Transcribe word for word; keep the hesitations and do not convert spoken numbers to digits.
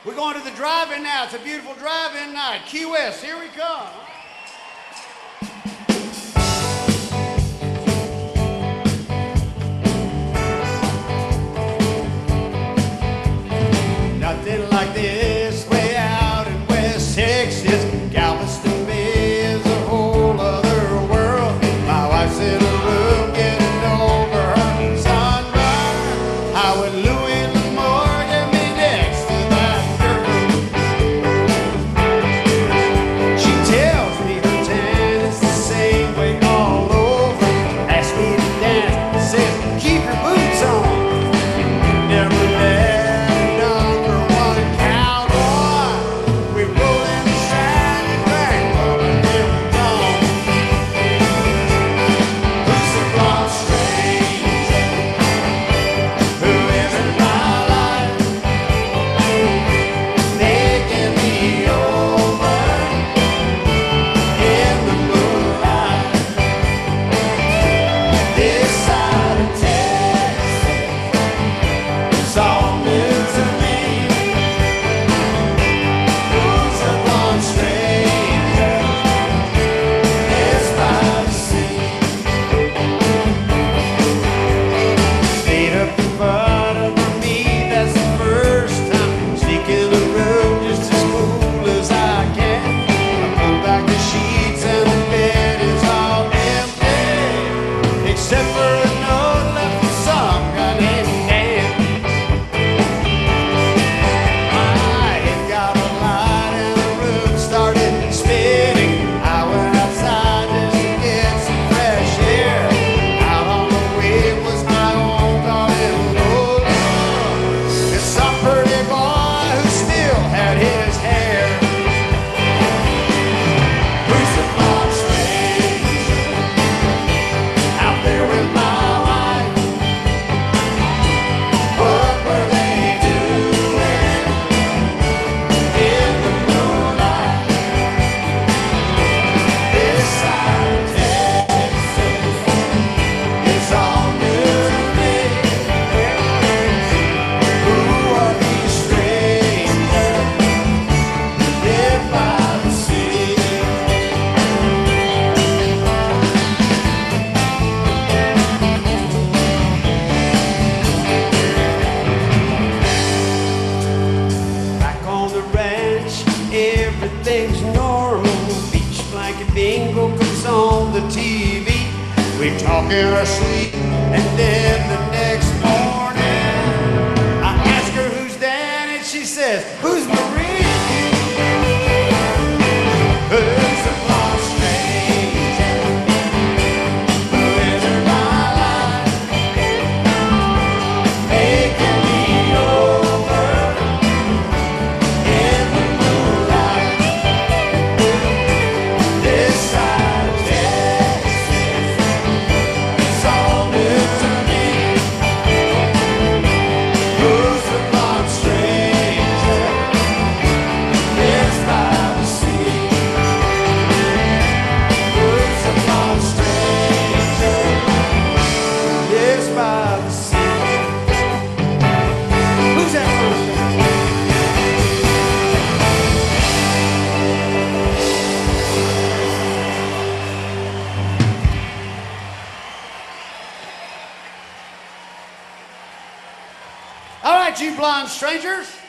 We're going to the drive-in now. It's a beautiful drive-in night. Key West, here we come. Nothing like this way out in West Texas. Galveston Bay is a whole other world. My wife's in a room getting over her sunburn. How would Louis L'Amour get me next to that girl? She tells me her tan is the same way all over. Asks me to dance, says keep your boots on. Never let everything's normal. Beach blanket bingo comes on the T V. We talk in our sleep, and then the next morning I ask her who's Dan, and she says, who's Marie? Who's the blonde stranger who entered my life, making me over in the moonlight. This side of Texas, it's all new to me. Who's the blonde stranger lives by the sea? Who's the blonde stranger lives by the sea? Who's that first? All right, you blonde strangers.